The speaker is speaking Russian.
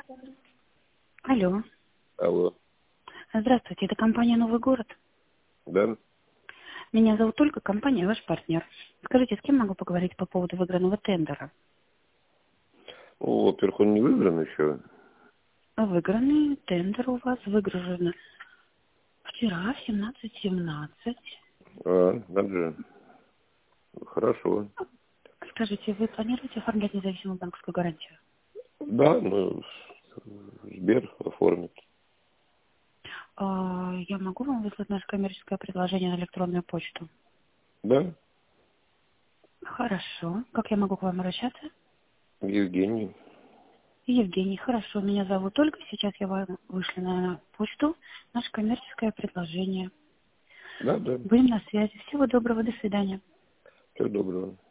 Алло. Алло. Здравствуйте, это компания «Новый город». Да? Меня зовут Ольга, компания «Ваш партнер». Скажите, с кем могу поговорить по поводу выигранного тендера? Ну, во-первых, он не выигран еще. Выигранный тендер у вас выгружен вчера в 17:17. Надо же. Хорошо. Скажите, вы планируете оформлять независимую банковскую гарантию? Да, ну, Сбер оформит. Я могу вам выслать наше коммерческое предложение на электронную почту? Да? Хорошо. Как я могу к вам обращаться? Евгений. Евгений, хорошо. Меня зовут Ольга. Сейчас я вам вышлю на почту наше коммерческое предложение. Да, да. Будем на связи. Всего доброго. До свидания. Всего доброго.